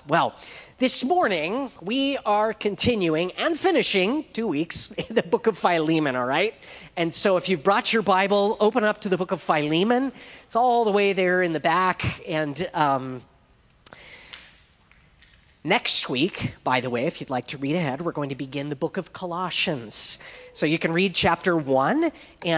Well, this morning we are continuing and finishing 2 weeks in the book of Philemon, all right? And so if you've brought your Bible, open up to the book of Philemon. It's all the way there in the back. And next week, by the way, if you'd like to read ahead, we're going to begin the book of Colossians. So you can read chapter 1,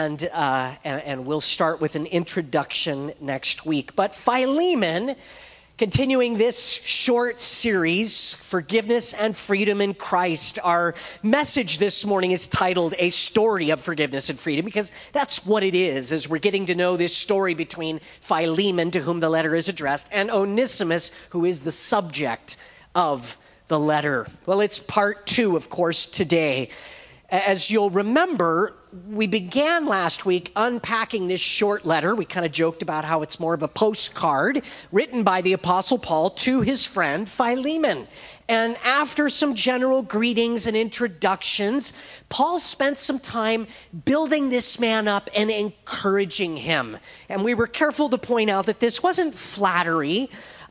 and we'll start with an introduction next week. But Philemon, continuing this short series, Forgiveness and Freedom in Christ. Our message this morning is titled A Story of Forgiveness and Freedom, because that's what it is, as we're getting to know this story between Philemon, to whom the letter is addressed, and Onesimus, who is the subject of the letter. Well, it's part 2, of course, today. As you'll remember, we began last week unpacking this short letter. We kind of joked about how it's more of a postcard written by the Apostle Paul to his friend Philemon. And after some general greetings and introductions, Paul spent some time building this man up and encouraging him. And we were careful to point out that this wasn't flattery,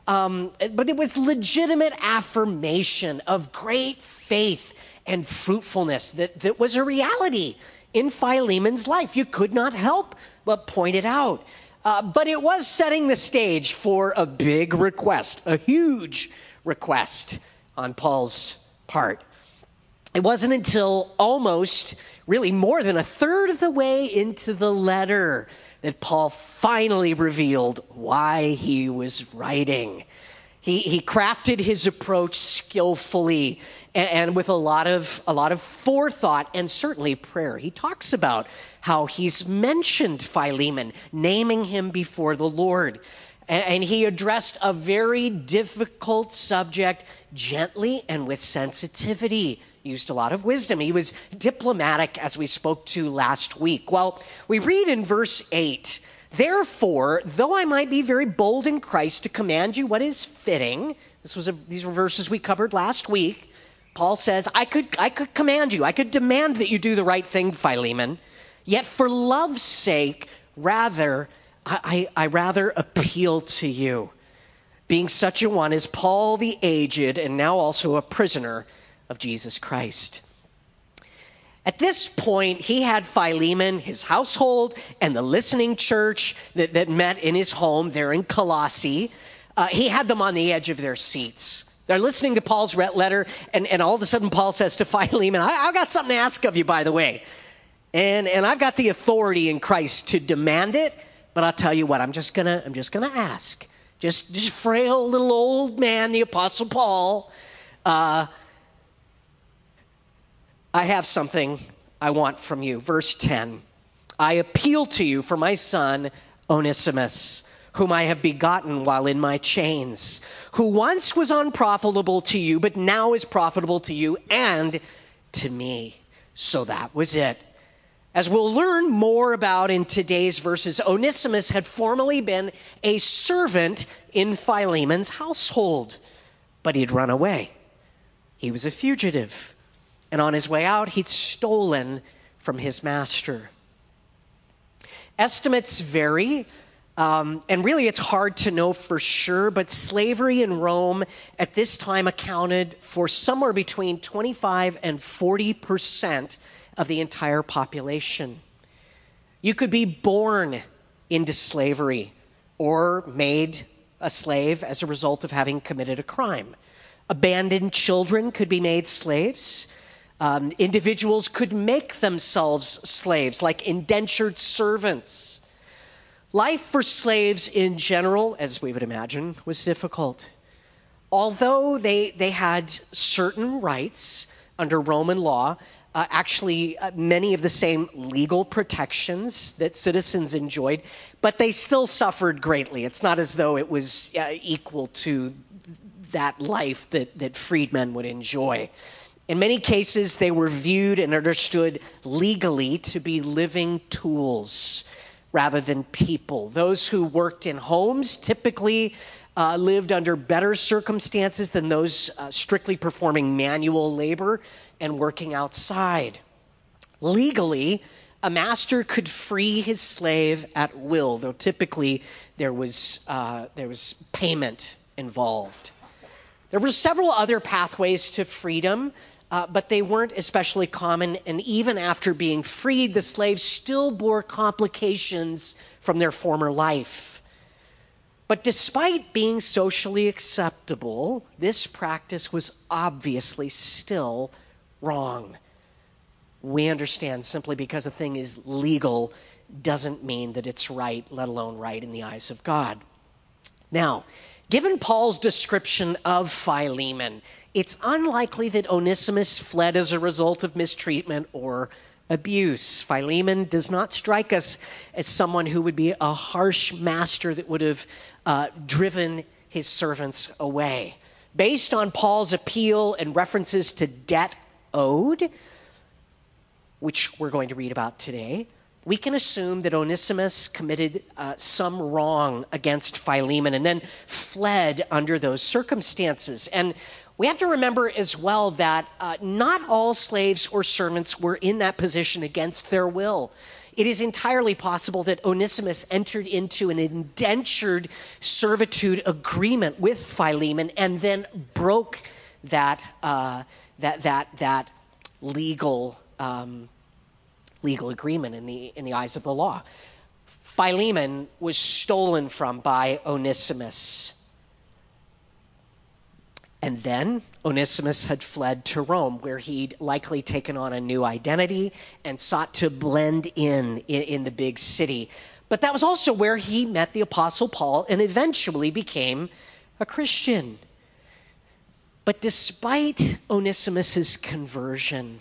but it was legitimate affirmation of great faith and fruitfulness that was a reality in Philemon's life. You could not help but point it out. But it was setting the stage for a big request, a huge request on Paul's part. It wasn't until almost, really more than a third of the way into the letter that Paul finally revealed why he was writing. He crafted his approach skillfully and with a lot of forethought and certainly prayer. He talks about how he's mentioned Philemon, naming him before the Lord. And he addressed a very difficult subject gently and with sensitivity. Used a lot of wisdom. He was diplomatic, as we spoke to last week. Well, we read in verse 8, "Therefore, though I might be very bold in Christ to command you what is fitting," these were verses we covered last week. Paul says, I could command you, I could demand that you do the right thing, Philemon, yet for love's sake, I rather appeal to you, being such a one as Paul the aged, and now also a prisoner of Jesus Christ. At this point, he had Philemon, his household, and the listening church that met in his home there in Colossae. He had them on the edge of their seats. They're listening to Paul's letter, and all of a sudden Paul says to Philemon, I've got something to ask of you, by the way. And I've got the authority in Christ to demand it, but I'll tell you what, I'm just gonna ask. Just frail little old man, the Apostle Paul, I have something I want from you. Verse 10, "I appeal to you for my son, Onesimus, whom I have begotten while in my chains, who once was unprofitable to you, but now is profitable to you and to me." So that was it. As we'll learn more about in today's verses, Onesimus had formerly been a servant in Philemon's household, but he'd run away. He was a fugitive. And on his way out, he'd stolen from his master. Estimates vary, and really it's hard to know for sure, but slavery in Rome at this time accounted for somewhere between 25 and 40% of the entire population. You could be born into slavery or made a slave as a result of having committed a crime. Abandoned children could be made slaves. Individuals could make themselves slaves, like indentured servants. Life for slaves in general, as we would imagine, was difficult. Although they had certain rights under Roman law, many of the same legal protections that citizens enjoyed, but they still suffered greatly. It's not as though it was equal to that life that freedmen would enjoy. In many cases, they were viewed and understood legally to be living tools rather than people. Those who worked in homes typically lived under better circumstances than those strictly performing manual labor and working outside. Legally, a master could free his slave at will, though typically there was payment involved. There were several other pathways to freedom, but they weren't especially common. And even after being freed, the slaves still bore complications from their former life. But despite being socially acceptable, this practice was obviously still wrong. We understand simply because a thing is legal doesn't mean that it's right, let alone right in the eyes of God. Now, given Paul's description of Philemon, it's unlikely that Onesimus fled as a result of mistreatment or abuse. Philemon does not strike us as someone who would be a harsh master that would have driven his servants away. Based on Paul's appeal and references to debt owed, which we're going to read about today, we can assume that Onesimus committed some wrong against Philemon and then fled under those circumstances. And we have to remember as well that not all slaves or servants were in that position against their will. It is entirely possible that Onesimus entered into an indentured servitude agreement with Philemon and then broke that legal agreement in the eyes of the law. Philemon was stolen from by Onesimus. And then Onesimus had fled to Rome, where he'd likely taken on a new identity and sought to blend in the big city. But that was also where he met the Apostle Paul and eventually became a Christian. But despite Onesimus's conversion,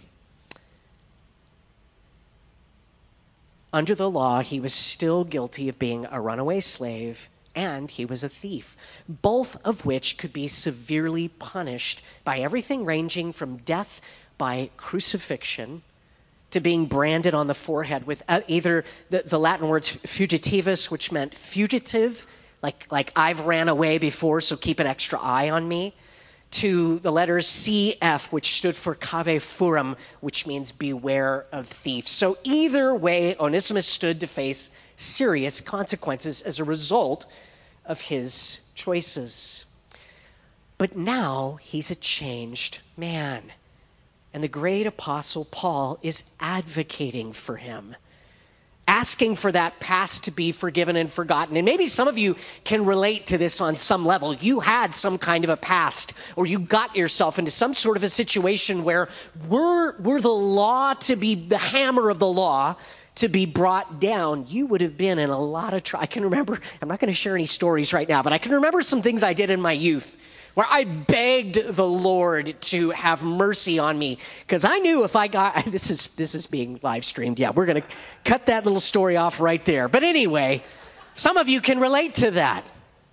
under the law, he was still guilty of being a runaway slave, and he was a thief, both of which could be severely punished by everything ranging from death by crucifixion to being branded on the forehead with either the Latin words fugitivus, which meant fugitive, like I've ran away before, so keep an extra eye on me, to the letters CF, which stood for cave furum, which means beware of thieves. So either way, Onesimus stood to face serious consequences as a result of his choices. But now he's a changed man. And the great apostle Paul is advocating for him, asking for that past to be forgiven and forgotten. And maybe some of you can relate to this on some level. You had some kind of a past, or you got yourself into some sort of a situation where were the law to be, the hammer of the law to be brought down, you would have been in a lot of trouble. I can remember, I'm not going to share any stories right now, but I can remember some things I did in my youth where I begged the Lord to have mercy on me, because I knew if I got, this is being live streamed. Yeah, we're going to cut that little story off right there. But anyway, some of you can relate to that.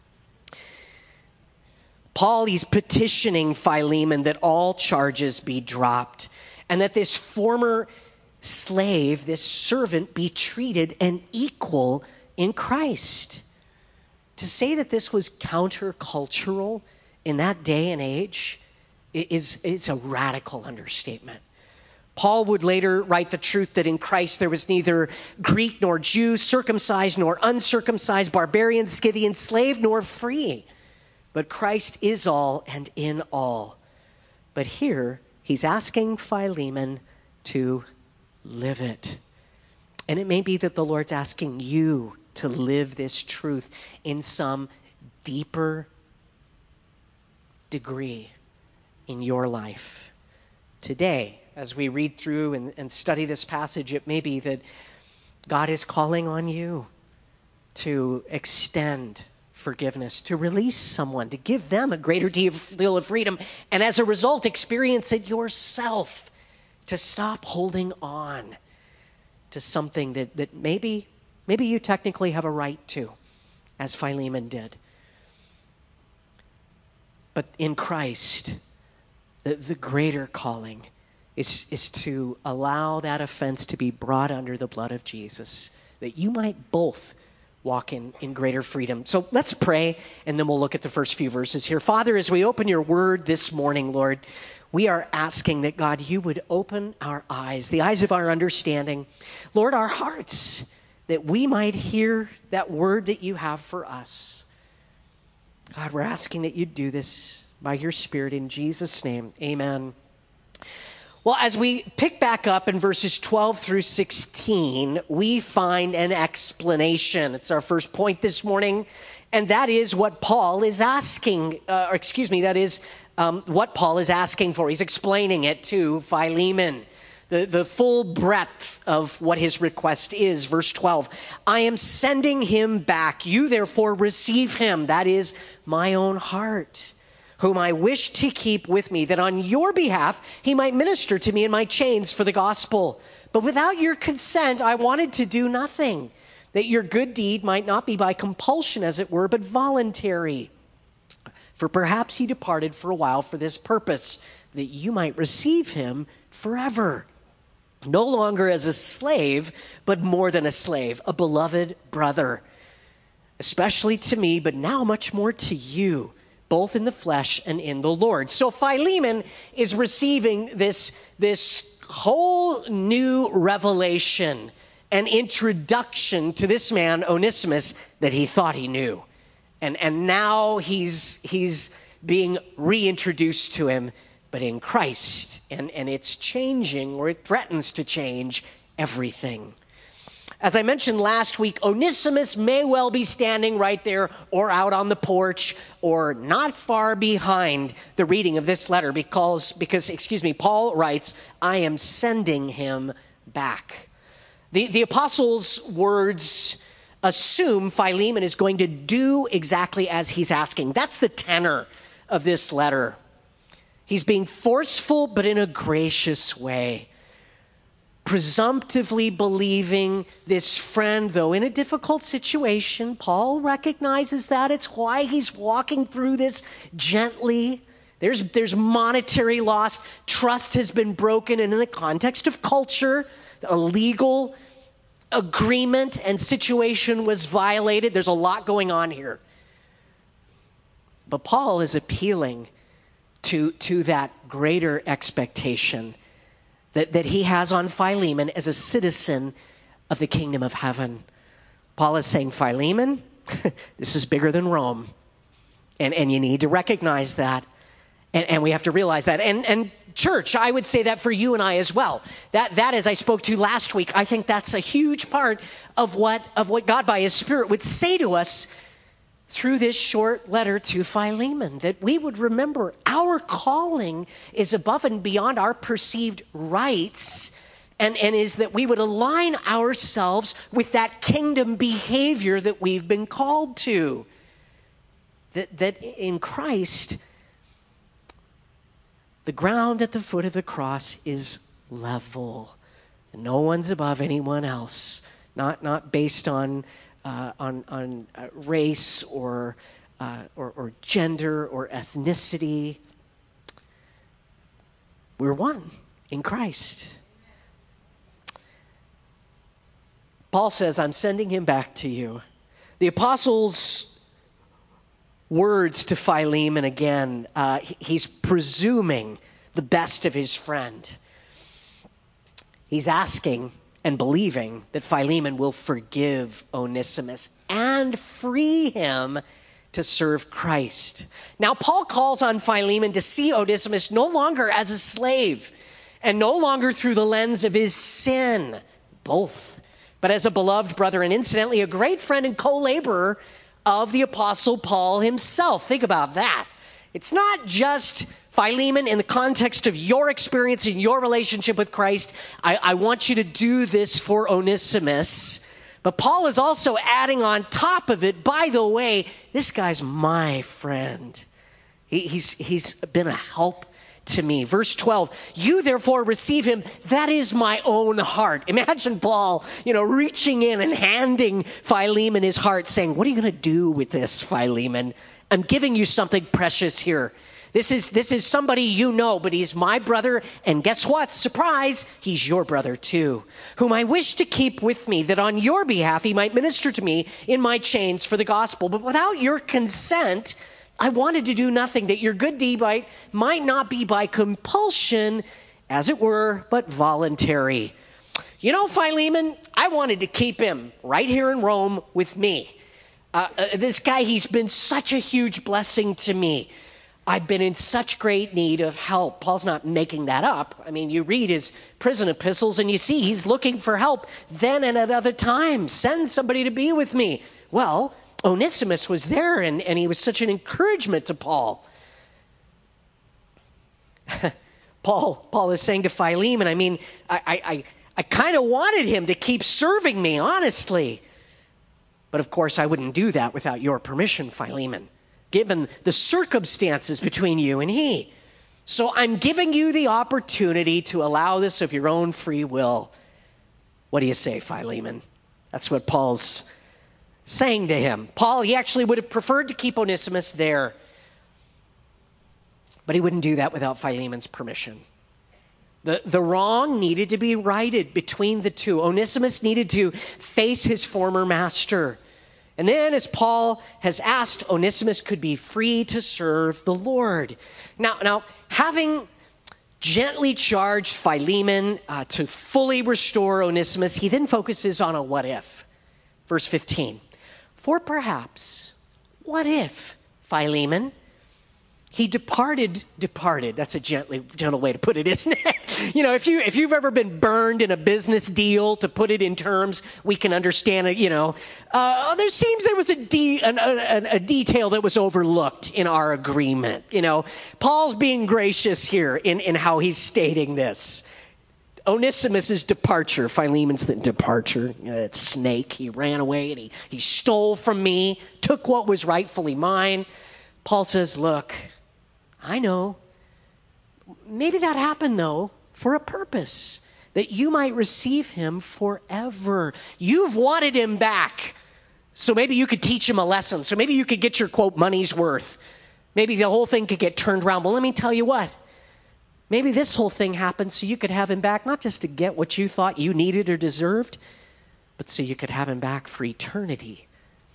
Paul, he's petitioning Philemon that all charges be dropped and that this former slave, this servant, be treated an equal in Christ. To say that this was countercultural in that day and age is a radical understatement. Paul would later write the truth that in Christ there was neither Greek nor Jew, circumcised nor uncircumcised, barbarian, Scythian, slave nor free, but Christ is all and in all. But here he's asking Philemon to live it. And it may be that the Lord's asking you to live this truth in some deeper degree in your life. Today, as we read through and study this passage, it may be that God is calling on you to extend forgiveness, to release someone, to give them a greater deal of freedom, and as a result, experience it yourself, to stop holding on to something that maybe you technically have a right to, as Philemon did. But in Christ, the greater calling is to allow that offense to be brought under the blood of Jesus, that you might both walk in greater freedom. So let's pray, and then we'll look at the first few verses here. Father, as we open your word this morning, Lord, we are asking that, God, you would open our eyes, the eyes of our understanding, Lord, our hearts, that we might hear that word that you have for us. God, we're asking that you do this by your Spirit. In Jesus' name, amen. Well, as we pick back up in verses 12 through 16, we find an explanation. It's our first point this morning, and that is what Paul is asking, what Paul is asking for. He's explaining it to Philemon, the full breadth of what his request is. Verse 12, I am sending him back. You therefore receive him, that is my own heart, whom I wish to keep with me, that on your behalf he might minister to me in my chains for the gospel. But without your consent, I wanted to do nothing, that your good deed might not be by compulsion, as it were, but voluntary. For perhaps he departed for a while for this purpose, that you might receive him forever, no longer as a slave, but more than a slave, a beloved brother, especially to me, but now much more to you, both in the flesh and in the Lord. So Philemon is receiving this whole new revelation, an introduction to this man, Onesimus, that he thought he knew. And now he's being reintroduced to him, but in Christ. And it's changing, or it threatens to change, everything. As I mentioned last week, Onesimus may well be standing right there or out on the porch or not far behind the reading of this letter because Paul writes, I am sending him back. The apostles' words assume Philemon is going to do exactly as he's asking. That's the tenor of this letter. He's being forceful, but in a gracious way, presumptively believing this friend, though in a difficult situation. Paul recognizes that. It's why he's walking through this gently. There's monetary loss. Trust has been broken, and in the context of culture, a legal agreement and situation was violated. There's a lot going on here. But Paul is appealing to that greater expectation that he has on Philemon as a citizen of the kingdom of heaven. Paul is saying, Philemon, this is bigger than Rome. And you need to recognize that. And we have to realize that. And church, I would say that for you and I as well. That as I spoke to last week, I think that's a huge part of what God by his Spirit would say to us through this short letter to Philemon, that we would remember our calling is above and beyond our perceived rights, and is that we would align ourselves with that kingdom behavior that we've been called to. That in Christ, the ground at the foot of the cross is level. And no one's above anyone else, not based on race or gender or ethnicity. We're one in Christ. Paul says, I'm sending him back to you. The apostles' words to Philemon again, he's presuming the best of his friend. He's asking and believing that Philemon will forgive Onesimus and free him to serve Christ. Now, Paul calls on Philemon to see Onesimus no longer as a slave and no longer through the lens of his sin, both, but as a beloved brother and incidentally a great friend and co-laborer of the Apostle Paul himself. Think about that. It's not just Philemon, in the context of your experience in your relationship with Christ, I want you to do this for Onesimus. But Paul is also adding on top of it, by the way, this guy's my friend. He's been a help to me. Verse 12, you therefore receive him, that is my own heart. Imagine Paul, reaching in and handing Philemon his heart, saying, what are you going to do with this, Philemon? I'm giving you something precious here. This is somebody you know, but he's my brother, and guess what? Surprise, he's your brother too, whom I wish to keep with me, that on your behalf he might minister to me in my chains for the gospel. But without your consent, I wanted to do nothing, that your good deed might not be by compulsion, as it were, but voluntary. Philemon, I wanted to keep him right here in Rome with me. This guy, he's been such a huge blessing to me. I've been in such great need of help. Paul's not making that up. I mean, you read his prison epistles and you see he's looking for help then and at other times. Send somebody to be with me. Well, Onesimus was there and he was such an encouragement to Paul. Paul is saying to Philemon, I mean, I kind of wanted him to keep serving me, honestly. But of course, I wouldn't do that without your permission, Philemon, given the circumstances between you and he. So I'm giving you the opportunity to allow this of your own free will. What do you say, Philemon? That's what Paul's saying to him. Paul, he actually would have preferred to keep Onesimus there, but he wouldn't do that without Philemon's permission. The wrong needed to be righted between the two. Onesimus needed to face his former master. And then, as Paul has asked, Onesimus could be free to serve the Lord. Now, having gently charged Philemon to fully restore Onesimus, he then focuses on a what if. Verse 15. For perhaps, what if, Philemon, he departed. That's a gentle way to put it, isn't it? You know, if you've ever been burned in a business deal, to put it in terms we can understand it, there was a detail that was overlooked in our agreement. You know, Paul's being gracious here in how he's stating this. Onesimus' departure, Philemon's departure, that snake, he ran away and he stole from me, took what was rightfully mine. Paul says, look, I know. Maybe that happened, though, for a purpose, that you might receive him forever. You've wanted him back, so maybe you could teach him a lesson. So maybe you could get your, quote, money's worth. Maybe the whole thing could get turned around. Well, let me tell you what. Maybe this whole thing happened so you could have him back, not just to get what you thought you needed or deserved, but so you could have him back for eternity.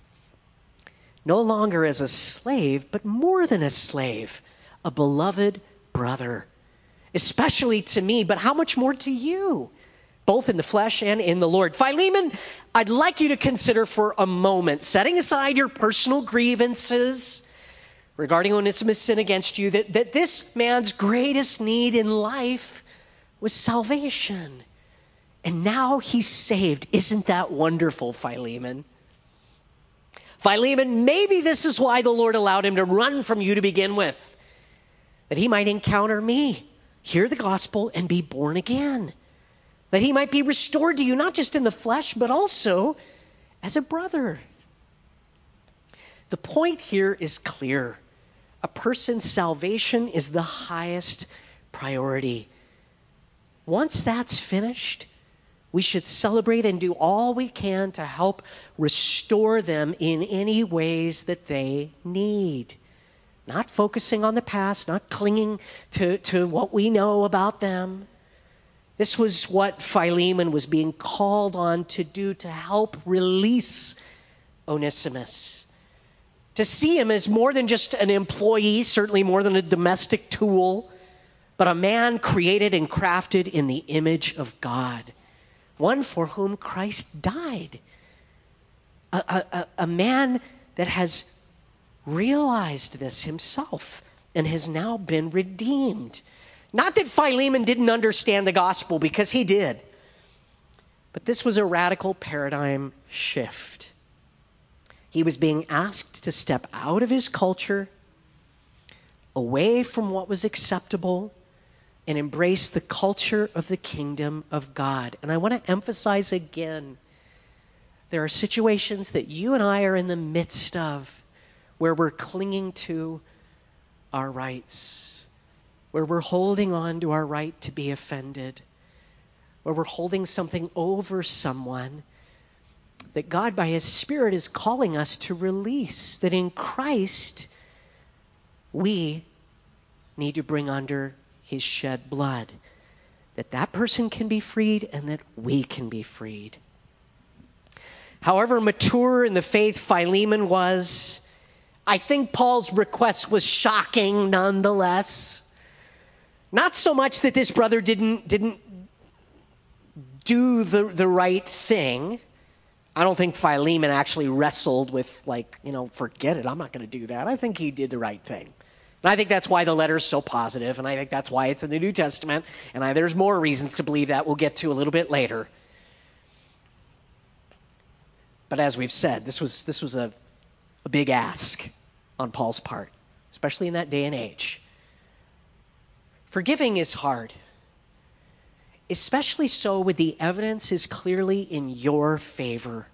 No longer as a slave, but more than a slave, a beloved brother, especially to me, but how much more to you, both in the flesh and in the Lord. Philemon, I'd like you to consider for a moment, setting aside your personal grievances regarding Onesimus' sin against you, that this man's greatest need in life was salvation. And now he's saved. Isn't that wonderful, Philemon? Philemon, maybe this is why the Lord allowed him to run from you to begin with, that he might encounter me, hear the gospel, and be born again, that he might be restored to you, not just in the flesh, but also as a brother. The point here is clear. A person's salvation is the highest priority. Once that's finished, we should celebrate and do all we can to help restore them in any ways that they need. Not focusing on the past, not clinging to what we know about them. This was what Philemon was being called on to do, to help release Onesimus. To see him as more than just an employee, certainly more than a domestic tool, but a man created and crafted in the image of God. One for whom Christ died. A man that has realized this himself and has now been redeemed. Not that Philemon didn't understand the gospel, because he did. But this was a radical paradigm shift. He was being asked to step out of his culture, away from what was acceptable, and embrace the culture of the kingdom of God. And I want to emphasize again, there are situations that you and I are in the midst of where we're clinging to our rights, where we're holding on to our right to be offended, where we're holding something over someone that God, by his Spirit, is calling us to release, that in Christ, we need to bring under his shed blood, that person can be freed and that we can be freed. However mature in the faith Philemon was, I think Paul's request was shocking nonetheless. Not so much that this brother didn't do the right thing. I don't think Philemon actually wrestled with forget it, I'm not going to do that. I think he did the right thing. And I think that's why the letter's so positive, and I think that's why it's in the New Testament, and there's more reasons to believe that we'll get to a little bit later. But as we've said, this was a big ask on Paul's part, especially in that day and age. Forgiving is hard, especially so when the evidence is clearly in your favor.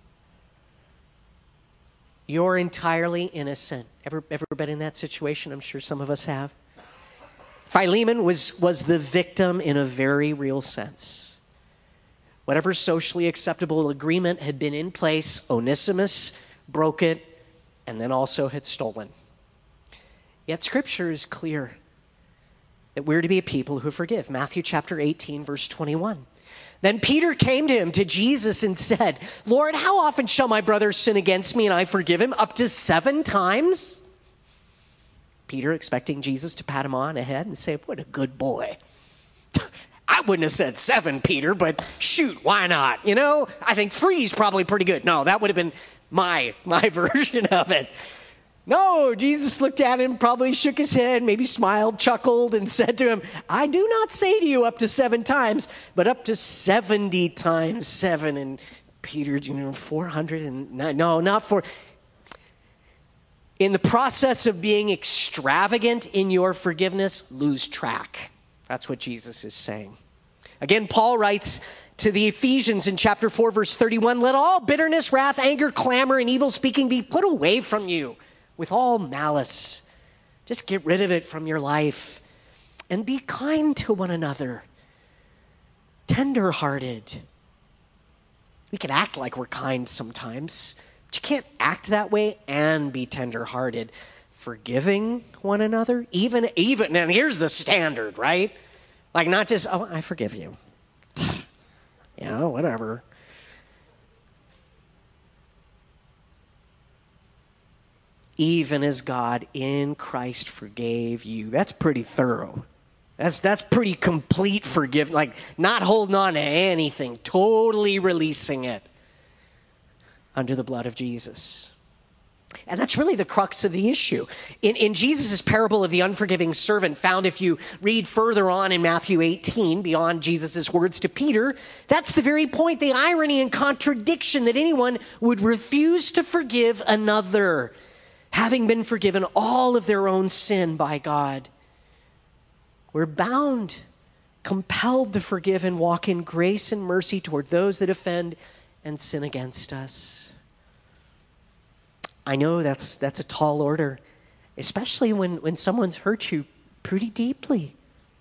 You're entirely innocent. Ever been in that situation? I'm sure some of us have. Philemon was the victim in a very real sense. Whatever socially acceptable agreement had been in place, Onesimus broke it and then also had stolen. Yet Scripture is clear that we're to be a people who forgive. Matthew chapter 18, verse 21. Then Peter came to him, to Jesus, and said, Lord, how often shall my brother sin against me and I forgive him? Up to 7 times? Peter, expecting Jesus to pat him on the head and say, what a good boy. I wouldn't have said 7, Peter, but shoot, why not? You know, I think 3 is probably pretty good. No, that would have been my version of it. No, Jesus looked at him, probably shook his head, maybe smiled, chuckled, and said to him, I do not say to you up to 7 times, but up to 70 times 7. And Peter, 409. No, not 4. In the process of being extravagant in your forgiveness, lose track. That's what Jesus is saying. Again, Paul writes to the Ephesians in chapter 4, verse 31, let all bitterness, wrath, anger, clamor, and evil speaking be put away from you with all malice. Just get rid of it from your life and be kind to one another, tender-hearted. We can act like we're kind sometimes, but you can't act that way and be tender-hearted. Forgiving one another, even, and here's the standard, right? Like not just, oh, I forgive you. Yeah, whatever. Even as God in Christ forgave you. That's pretty thorough. That's pretty complete forgiveness. Like not holding on to anything, totally releasing it under the blood of Jesus. And that's really the crux of the issue. In Jesus' parable of the unforgiving servant, found if you read further on in Matthew 18, beyond Jesus' words to Peter, that's the very point, the irony and contradiction that anyone would refuse to forgive another, having been forgiven all of their own sin by God. We're bound, compelled to forgive and walk in grace and mercy toward those that offend and sin against us. I know that's a tall order, especially when someone's hurt you pretty deeply.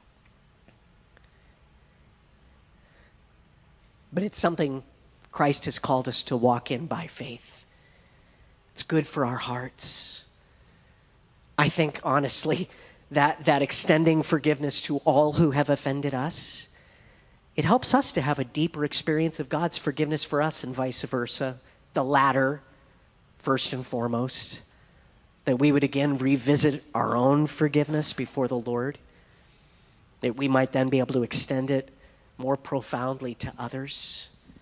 But it's something Christ has called us to walk in by faith. It's good for our hearts. I think, honestly, that extending forgiveness to all who have offended us, it helps us to have a deeper experience of God's forgiveness for us and vice versa. The latter, first and foremost, that we would again revisit our own forgiveness before the Lord, that we might then be able to extend it more profoundly to others.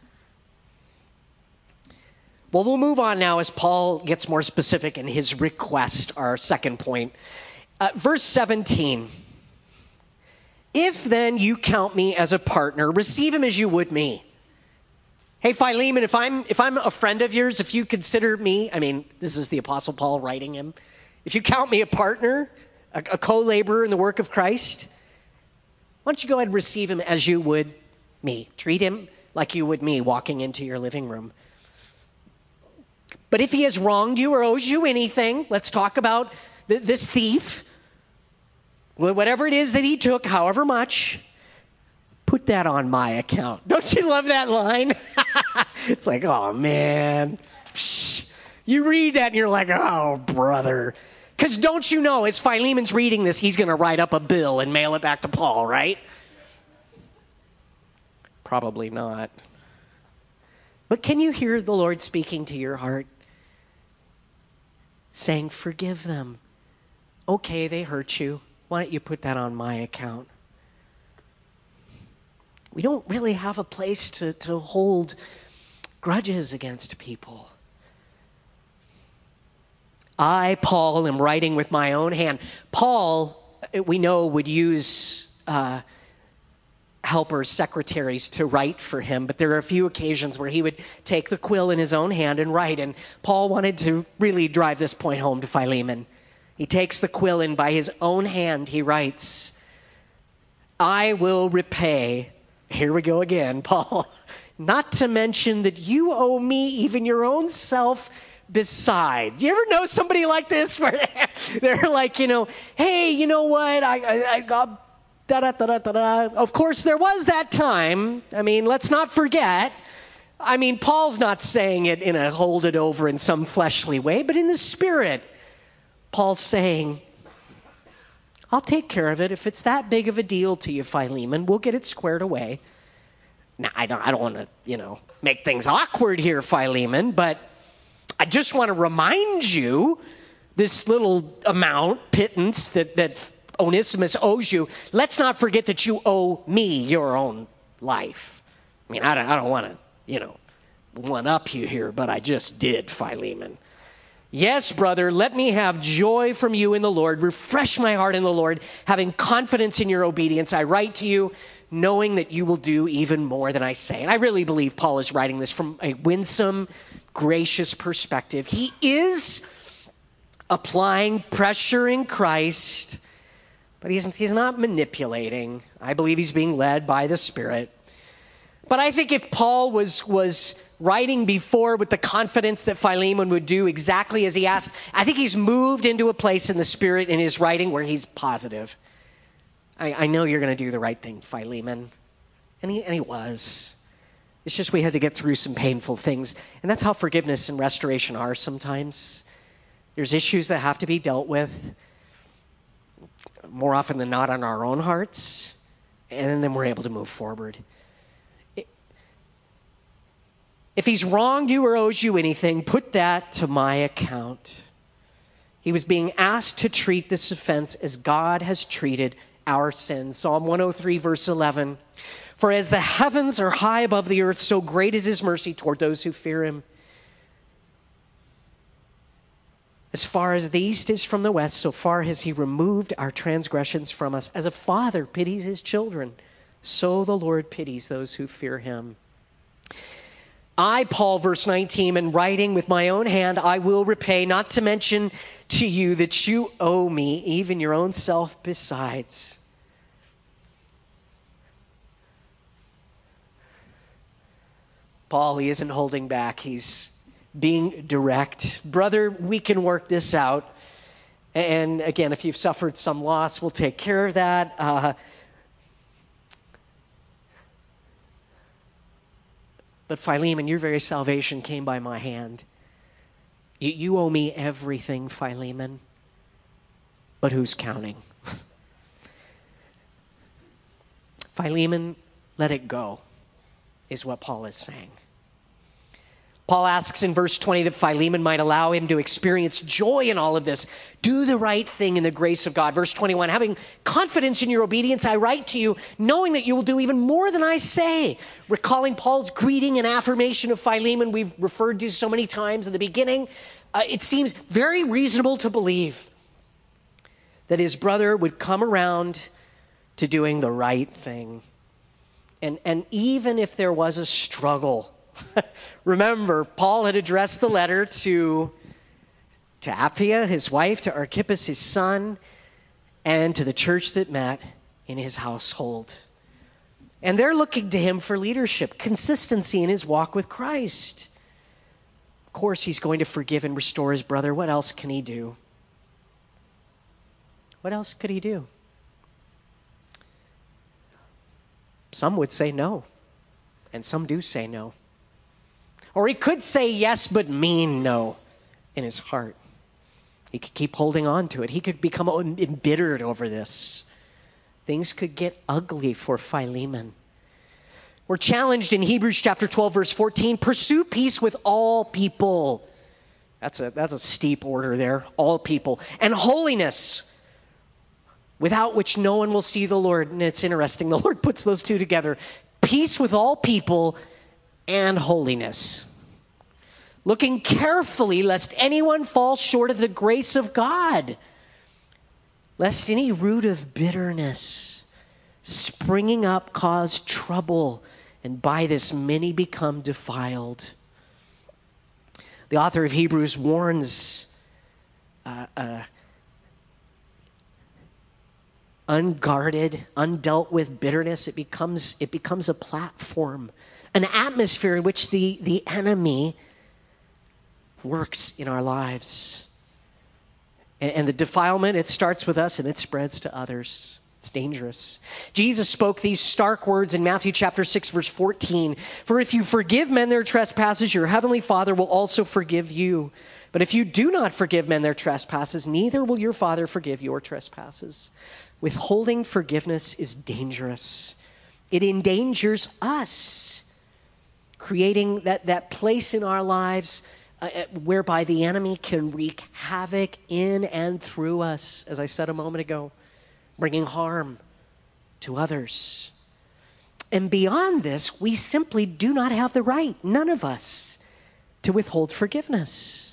Well, we'll move on now as Paul gets more specific in his request, our second point. Verse 17, if then you count me as a partner, receive him as you would me. Hey, Philemon, if I'm a friend of yours, if you consider me, this is the Apostle Paul writing him, if you count me a partner, a co-laborer in the work of Christ, why don't you go ahead and receive him as you would me. Treat him like you would me walking into your living room. But if he has wronged you or owes you anything, let's talk about this thief. Whatever it is that he took, however much, put that on my account. Don't you love that line? It's like, oh, man. Psh. You read that and you're like, oh, brother. Because don't you know, as Philemon's reading this, he's going to write up a bill and mail it back to Paul, right? Probably not. But can you hear the Lord speaking to your heart? Saying, forgive them. Okay, they hurt you. Why don't you put that on my account? We don't really have a place to hold grudges against people. I, Paul, am writing with my own hand. Paul, we know, would use helpers, secretaries to write for him, but there are a few occasions where he would take the quill in his own hand and write, and Paul wanted to really drive this point home to Philemon. He takes the quill and by his own hand he writes, I will repay, here we go again, Paul, not to mention that you owe me even your own self besides. You ever know somebody like this where they're like, hey, you know what, I got da-da-da-da-da-da. Of course, there was that time. I mean, let's not forget. I mean, Paul's not saying it in a hold it over in some fleshly way, but in the spirit, Paul's saying, I'll take care of it. If it's that big of a deal to you, Philemon, we'll get it squared away. Now, I don't want to, make things awkward here, Philemon, but I just want to remind you this little amount, pittance, that Onesimus owes you. Let's not forget that you owe me your own life. I mean, I don't want to, one up you here, but I just did, Philemon. Yes, brother, let me have joy from you in the Lord. Refresh my heart in the Lord, having confidence in your obedience. I write to you, knowing that you will do even more than I say. And I really believe Paul is writing this from a winsome, gracious perspective. He is applying pressure in Christ, but he's not manipulating. I believe he's being led by the Spirit. But I think if Paul was writing before with the confidence that Philemon would do exactly as he asked, I think he's moved into a place in the Spirit in his writing where he's positive. I know you're going to do the right thing, Philemon. And he was. It's just we had to get through some painful things. And that's how forgiveness and restoration are sometimes. There's issues that have to be dealt with, more often than not on our own hearts, and then we're able to move forward. If he's wronged you or owes you anything, put that to my account. He was being asked to treat this offense as God has treated our sins. Psalm 103, verse 11. For as the heavens are high above the earth, so great is his mercy toward those who fear him. As far as the east is from the west, so far has he removed our transgressions from us. As a father pities his children, so the Lord pities those who fear him. I, Paul, verse 19, and writing with my own hand, I will repay, not to mention to you that you owe me even your own self besides. Paul, he isn't holding back. He's being direct. Brother, we can work this out. And again, if you've suffered some loss, we'll take care of that. But Philemon, your very salvation came by my hand. You owe me everything, Philemon. But who's counting? Philemon, let it go, is what Paul is saying. Paul asks in verse 20 that Philemon might allow him to experience joy in all of this. Do the right thing in the grace of God. Verse 21, having confidence in your obedience, I write to you, knowing that you will do even more than I say. Recalling Paul's greeting and affirmation of Philemon we've referred to so many times in the beginning, it seems very reasonable to believe that his brother would come around to doing the right thing. And even if there was a struggle, remember, Paul had addressed the letter to Apphia, his wife, to Archippus, his son, and to the church that met in his household. And they're looking to him for leadership, consistency in his walk with Christ. Of course, he's going to forgive and restore his brother. What else can he do? What else could he do? Some would say no, and some do say no. Or he could say yes, but mean no in his heart. He could keep holding on to it. He could become embittered over this. Things could get ugly for Philemon. We're challenged in Hebrews chapter 12, verse 14, pursue peace with all people. That's a steep order there, all people. And holiness, without which no one will see the Lord. And it's interesting, the Lord puts those two together. Peace with all people and holiness. looking carefully lest anyone fall short of the grace of God, lest any root of bitterness springing up cause trouble, and by this many become defiled. The author of Hebrews warns unguarded, undealt with bitterness, it becomes a platform, an atmosphere in which the enemy works in our lives. And the defilement, it starts with us and it spreads to others. It's dangerous. Jesus spoke these stark words in Matthew chapter 6, verse 14. For if you forgive men their trespasses, your heavenly Father will also forgive you. But if you do not forgive men their trespasses, neither will your Father forgive your trespasses. Withholding forgiveness is dangerous. It endangers us, creating that place in our lives whereby the enemy can wreak havoc in and through us, as I said a moment ago, bringing harm to others. And beyond this, we simply do not have the right, none of us, to withhold forgiveness.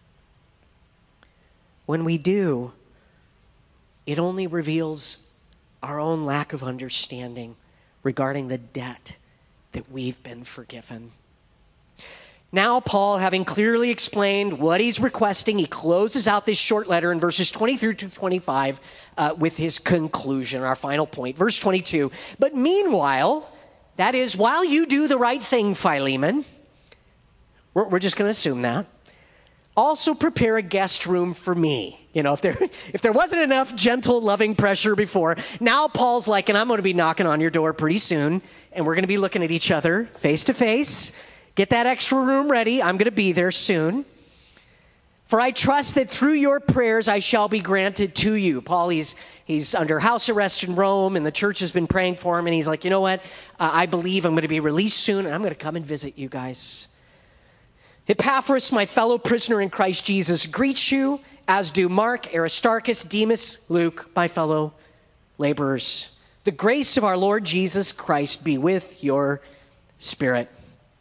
When we do, it only reveals our own lack of understanding regarding the debt that we've been forgiven. Now, Paul, having clearly explained what he's requesting, he closes out this short letter in verses 20 through to 25 with his conclusion, our final point. Verse 22, but meanwhile, that is, while you do the right thing, Philemon, we're just going to assume that, also prepare a guest room for me. You know, if there wasn't enough gentle, loving pressure before, now Paul's like, and I'm going to be knocking on your door pretty soon, and we're going to be looking at each other face to face. Get that extra room ready. I'm going to be there soon. For I trust that through your prayers I shall be granted to you. Paul, he's under house arrest in Rome, and the church has been praying for him, and he's like, you know what? I believe I'm going to be released soon, and I'm going to come and visit you guys. Epaphras, my fellow prisoner in Christ Jesus, greets you, as do Mark, Aristarchus, Demas, Luke, my fellow laborers. The grace of our Lord Jesus Christ be with your spirit.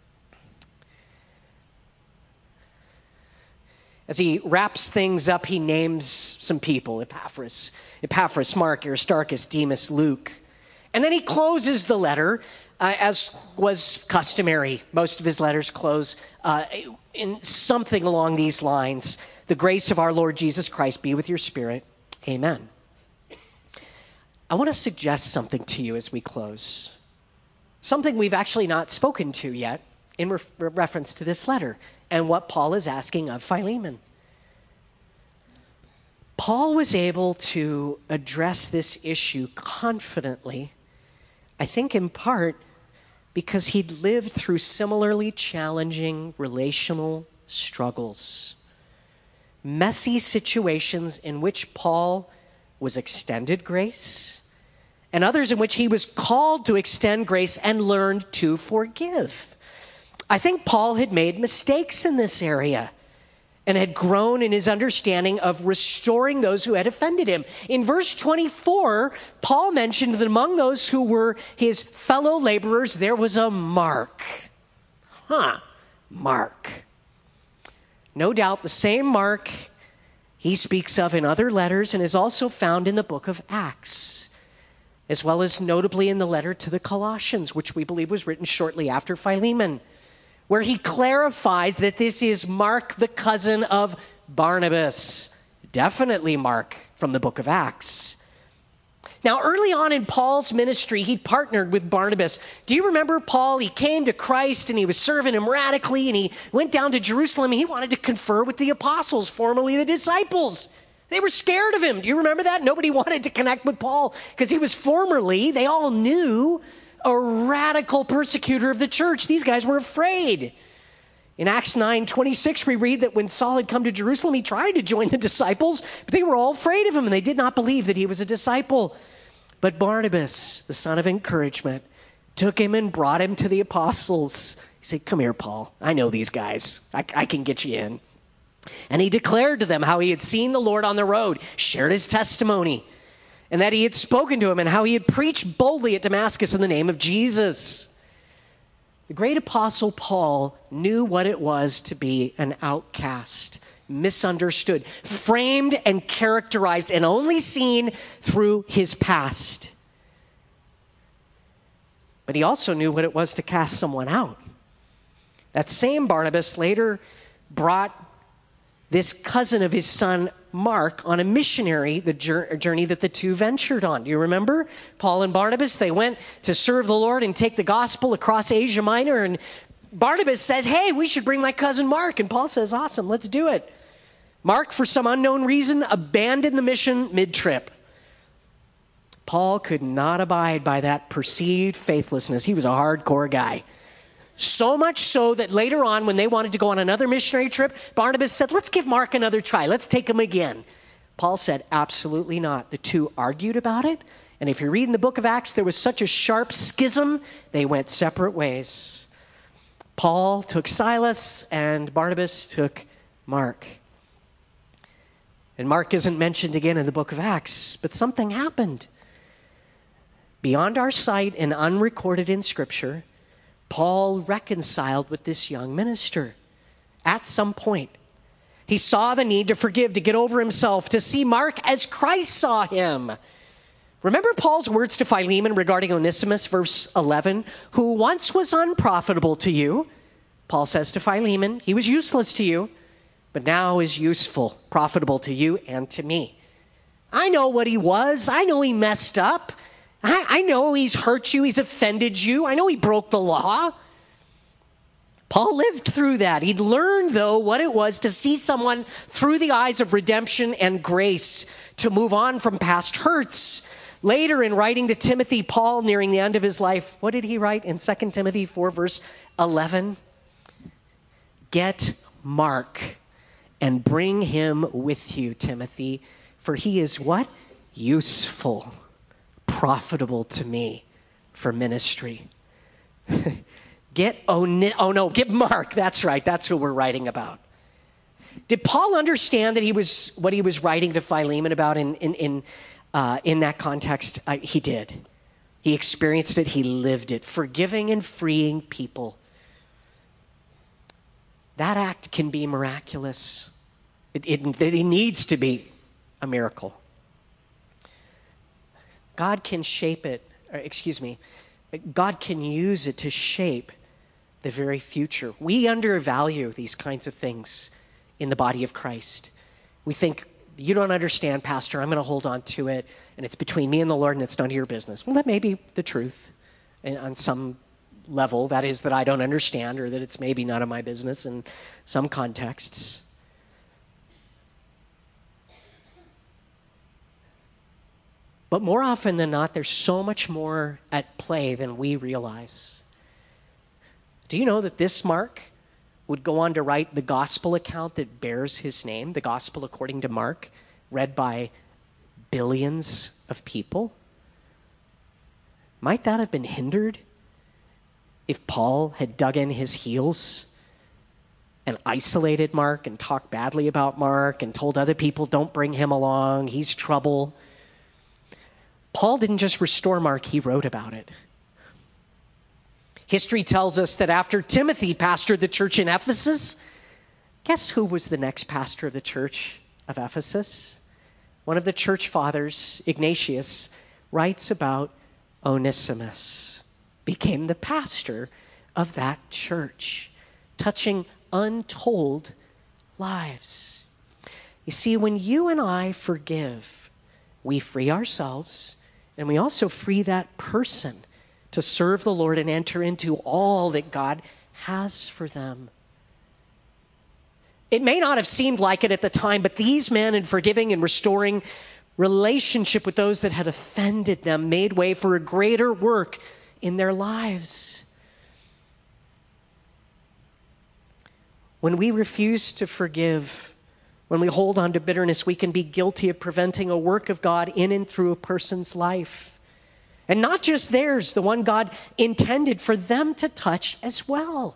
As he wraps things up, he names some people, Epaphras, Mark, Aristarchus, Demas, Luke. And then he closes the letter, as was customary. Most of his letters close in something along these lines. The grace of our Lord Jesus Christ be with your spirit. Amen. I want to suggest something to you as we close. Something we've actually not spoken to yet in reference to this letter and what Paul is asking of Philemon. Paul was able to address this issue confidently, I think in part because he'd lived through similarly challenging relational struggles. Messy situations in which Paul was extended grace, and others in which he was called to extend grace and learned to forgive. I think Paul had made mistakes in this area and had grown in his understanding of restoring those who had offended him. In verse 24, Paul mentioned that among those who were his fellow laborers, there was a Mark. Mark. No doubt the same Mark he speaks of in other letters and is also found in the book of Acts, as well as notably in the letter to the Colossians, which we believe was written shortly after Philemon, where he clarifies that this is Mark, the cousin of Barnabas. Definitely Mark from the book of Acts. Now, early on in Paul's ministry, he partnered with Barnabas. Do you remember Paul? He came to Christ and he was serving him radically, and he went down to Jerusalem and he wanted to confer with the apostles, formerly the disciples. They were scared of him. Do you remember that? Nobody wanted to connect with Paul because he was formerly, they all knew, a radical persecutor of the church. These guys were afraid. In Acts 9:26, we read that when Saul had come to Jerusalem, he tried to join the disciples, but they were all afraid of him and they did not believe that he was a disciple. But Barnabas, the son of encouragement, took him and brought him to the apostles. He said, come here, Paul. I know these guys. I can get you in. And he declared to them how he had seen the Lord on the road, shared his testimony, and that he had spoken to him and how he had preached boldly at Damascus in the name of Jesus. The great apostle Paul knew what it was to be an outcast, misunderstood, framed and characterized and only seen through his past. But he also knew what it was to cast someone out. That same Barnabas later brought this cousin of his son, Mark, on a missionary journey that the two ventured on. Do you remember? Paul and Barnabas, they went to serve the Lord and take the gospel across Asia Minor. And Barnabas says, hey, we should bring my cousin Mark. And Paul says, awesome, let's do it. Mark, for some unknown reason, abandoned the mission mid-trip. Paul could not abide by that perceived faithlessness. He was a hardcore guy. So much so that later on, when they wanted to go on another missionary trip, Barnabas said, let's give Mark another try. Let's take him again. Paul said, absolutely not. The two argued about it. And if you read in the book of Acts, there was such a sharp schism, they went separate ways. Paul took Silas and Barnabas took Mark. And Mark isn't mentioned again in the book of Acts, but something happened. Beyond our sight and unrecorded in Scripture, Paul reconciled with this young minister at some point. He saw the need to forgive, to get over himself, to see Mark as Christ saw him. Remember Paul's words to Philemon regarding Onesimus, verse 11, who once was unprofitable to you. Paul says to Philemon, he was useless to you, but now is useful, profitable to you and to me. I know what he was. I know he messed up. I know he's hurt you, he's offended you. I know he broke the law. Paul lived through that. He'd learned, though, what it was to see someone through the eyes of redemption and grace, to move on from past hurts. Later, in writing to Timothy, Paul, nearing the end of his life, what did he write in 2 Timothy 4, verse 11? Get Mark and bring him with you, Timothy, for he is what? Useful. Profitable to me for ministry. Get Mark. That's right. That's who we're writing about. Did Paul understand that what he was writing to Philemon about in that context? He did. He experienced it. He lived it. Forgiving and freeing people. That act can be miraculous. It needs to be a miracle. God can God can use it to shape the very future. We undervalue these kinds of things in the body of Christ. We think, you don't understand, Pastor, I'm going to hold on to it, and it's between me and the Lord, and it's none of your business. Well, that may be the truth on some level, that is, that I don't understand, or that it's maybe none of my business in some contexts. But more often than not, there's so much more at play than we realize. Do you know that this Mark would go on to write the gospel account that bears his name, the gospel according to Mark, read by billions of people? Might that have been hindered if Paul had dug in his heels and isolated Mark and talked badly about Mark and told other people, don't bring him along, he's trouble? Paul didn't just restore Mark, he wrote about it. History tells us that after Timothy pastored the church in Ephesus, guess who was the next pastor of the church of Ephesus? One of the church fathers, Ignatius, writes about Onesimus, became the pastor of that church, touching untold lives. You see, when you and I forgive, we free ourselves, and we also free that person to serve the Lord and enter into all that God has for them. It may not have seemed like it at the time, but these men, in forgiving and restoring relationship with those that had offended them, made way for a greater work in their lives. When we refuse to forgive, when we hold on to bitterness, we can be guilty of preventing a work of God in and through a person's life. And not just theirs, the one God intended for them to touch as well.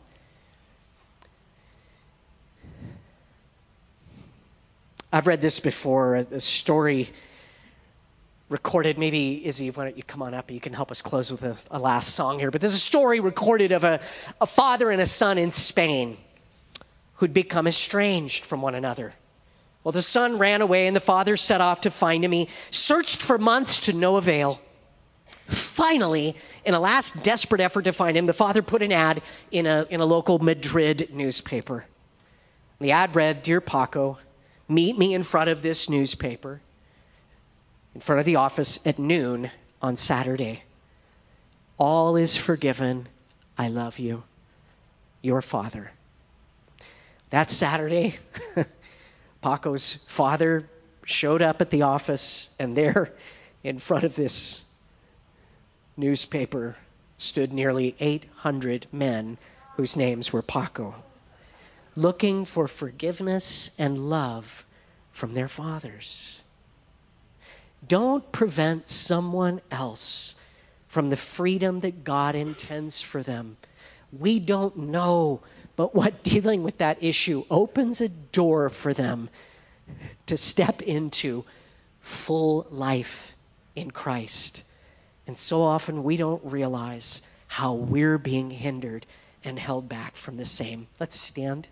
I've read this before, a story recorded. Maybe, Izzy, why don't you come on up and you can help us close with a last song here. But there's a story recorded of a father and a son in Spain who'd become estranged from one another. Well, the son ran away and the father set off to find him. He searched for months to no avail. Finally, in a last desperate effort to find him, the father put an ad in a local Madrid newspaper. The ad read, "Dear Paco, meet me in front of this newspaper, in front of the office at noon on Saturday. All is forgiven. I love you. Your father." That Saturday, Paco's father showed up at the office, and there in front of this newspaper stood nearly 800 men whose names were Paco, looking for forgiveness and love from their fathers. Don't prevent someone else from the freedom that God intends for them. We don't know, but what dealing with that issue opens a door for them to step into full life in Christ. And so often we don't realize how we're being hindered and held back from the same. Let's stand.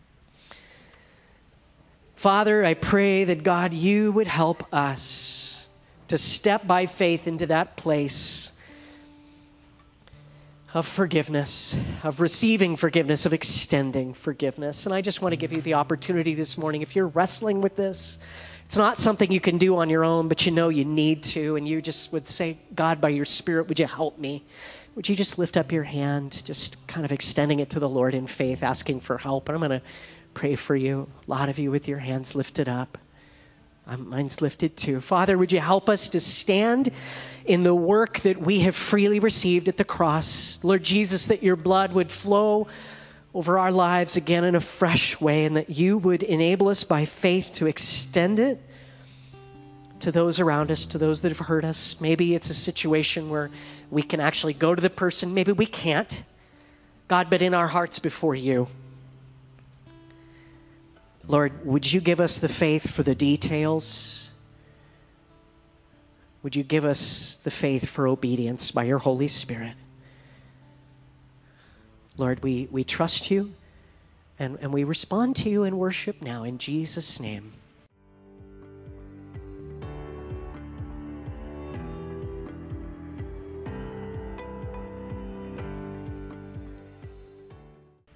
Father, I pray that, God, you would help us to step by faith into that place of forgiveness, of receiving forgiveness, of extending forgiveness. And I just want to give you the opportunity this morning. If you're wrestling with this, it's not something you can do on your own, but you know you need to, and you just would say, God, by your Spirit, would you help me? Would you just lift up your hand, just kind of extending it to the Lord in faith, asking for help? And I'm going to pray for you. A lot of you with your hands lifted up. Mine's lifted too. Father, would you help us to stand in the work that we have freely received at the cross? Lord Jesus, that your blood would flow over our lives again in a fresh way, and that you would enable us by faith to extend it to those around us, to those that have hurt us. Maybe it's a situation where we can actually go to the person. Maybe we can't. God, but in our hearts before you, Lord, would you give us the faith for the details? Would you give us the faith for obedience by your Holy Spirit? Lord, we trust you and we respond to you in worship now in Jesus' name.